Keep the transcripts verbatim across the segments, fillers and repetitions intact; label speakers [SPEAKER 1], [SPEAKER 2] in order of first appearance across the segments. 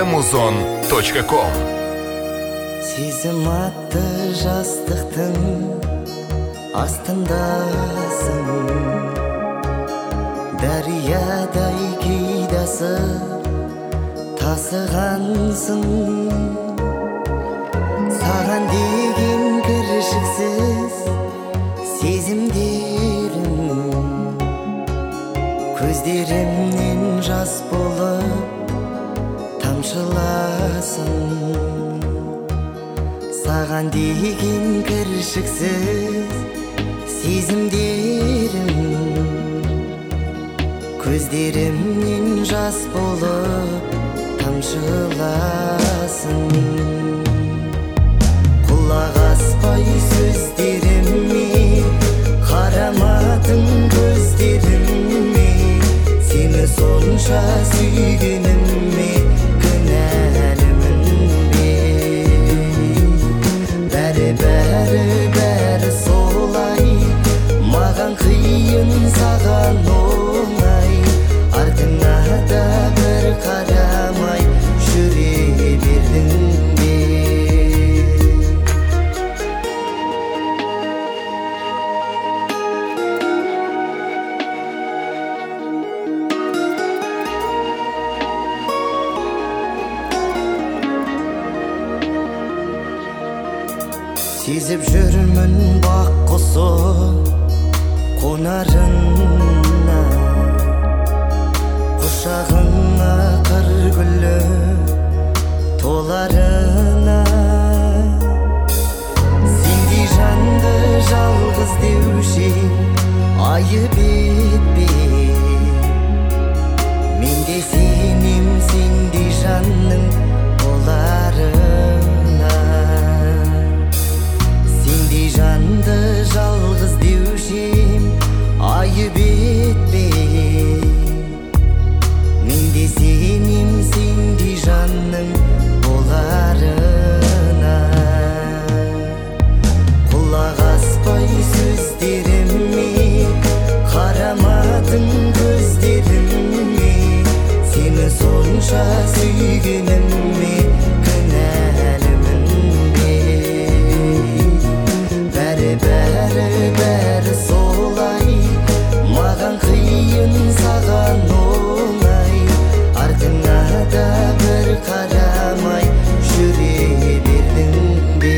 [SPEAKER 1] эмузон точка ком.
[SPEAKER 2] Сезім атты жастықтың астындасың, дариядай кейдасы тасығансың. Саған деген кіршіксіз сезімдерім көздерімнен жас болып тамшыласын. Саған деген кіршіксіз сезімдерім көздерімнен жас болып тамшыласын. Құлақ аспай сөздеріме, қарамадың көздеріме, сені сонша сүйгеніме кінәлімін бе? Бәрі бәрі бәрі солай, маған қиын саған оңай, артыңа да бір қарамай жүре бердің бе? Сезіп жүрмін бақ құсы қонарына, құшағыңа қыр гүлі толарына. Сендей жанды жалғыз деуші айып етпе, мен де сенем сендей жанның боларына. Сендей жанды жалғыз деуші айып етпе, мен де сенем сендей жанның боларына. Құлақ аспай сөздеріме, қарамадың көздеріме, сені сонша сүйгеніме кінәлімін бе? Бәрі бәрі бәрі солай, маған қиын саған оңай, артыңа да бір қарамай жүре бердің бе?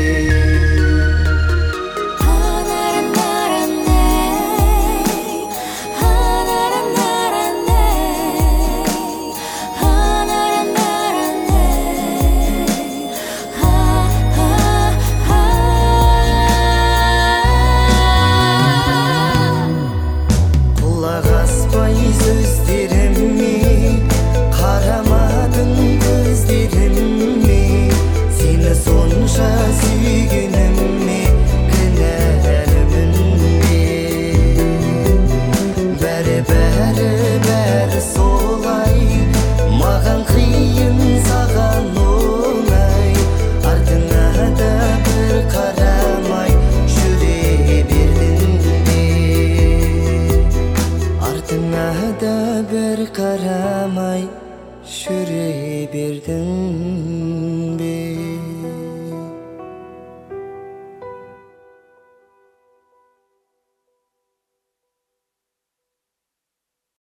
[SPEAKER 2] Құлақ аспай сөздеріме, қарамадың көздеріме, сені сонша сүйгенім